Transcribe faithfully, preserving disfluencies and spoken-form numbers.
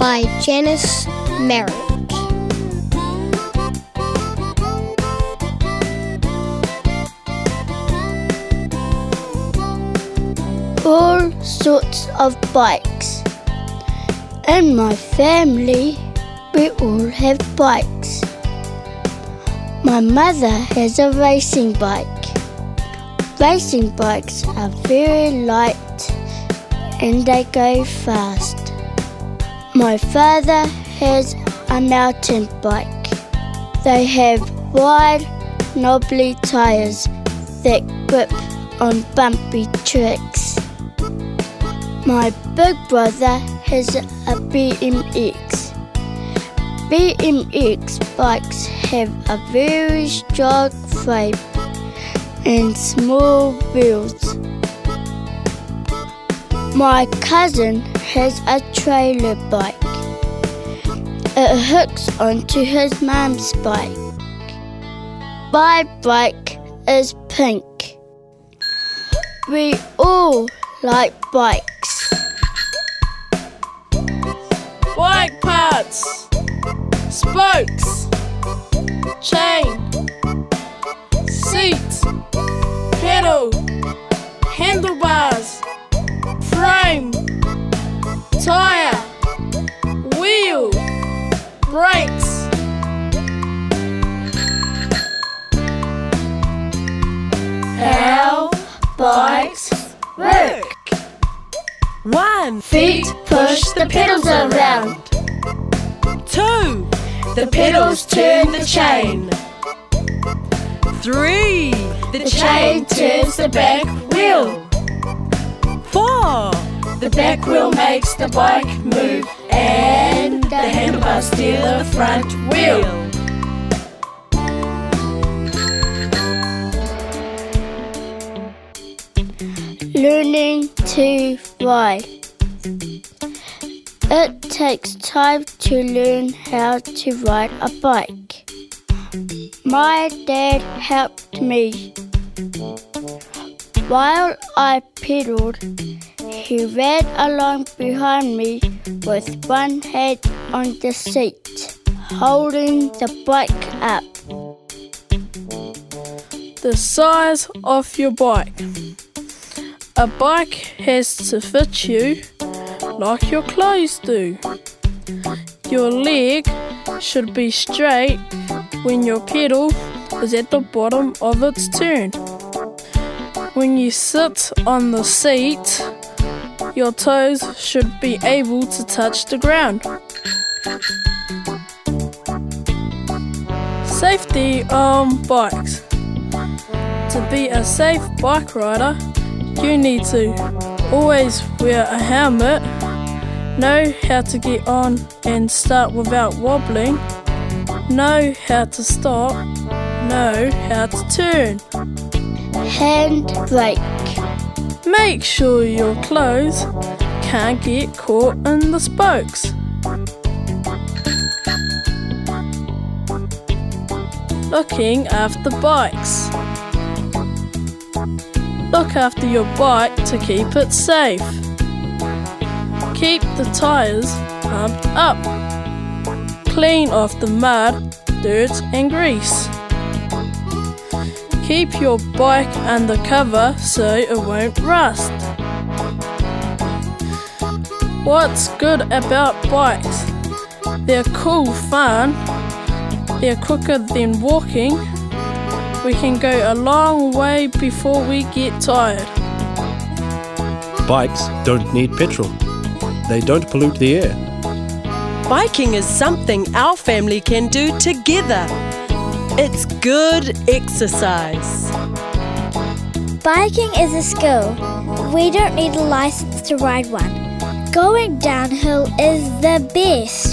by Janice Merrick. All sorts of bikes. In my family, we all have bikes. My mother has a racing bike. Racing bikes are very light and they go fast. My father has a mountain bike. They have wide, knobbly tyres that grip on bumpy tracks. My big brother has a B M X. B M X bikes have a very strong frame and small wheels. My cousin has a trailer bike. It hooks onto his mum's bike. My bike is pink. We all like bikes. Bike parts, spokes, chain, seat, pedal, handlebars, frame, tyre, wheel, brakes. How bikes work. One. Feet push the pedals around. Two. The pedals turn the chain. Three. The chain turns the back wheel. Four. The back wheel makes the bike move, and the handlebars steer the front wheel. Learning to ride. It takes time to learn how to ride a bike. My dad helped me. While I pedaled, he ran along behind me with one hand on the seat, holding the bike up. The size of your bike. A bike has to fit you like your clothes do. Your leg should be straight when your pedal is at the bottom of its turn. When you sit on the seat, your toes should be able to touch the ground. Safety on bikes. To be a safe bike rider, you need to always wear a helmet, know how to get on and start without wobbling, know how to stop, know how to turn. Handbrake. Make sure your clothes can't get caught in the spokes. Looking after bikes. Look after your bike to keep it safe. Keep the tyres pumped up. Clean off the mud, dirt and grease. Keep your bike under cover so it won't rust. What's good about bikes? They're cool fun. They're quicker than walking. We can go a long way before we get tired. Bikes don't need petrol. They don't pollute the air. Biking is something our family can do together. It's good exercise. Biking is a skill. We don't need a license to ride one. Going downhill is the best.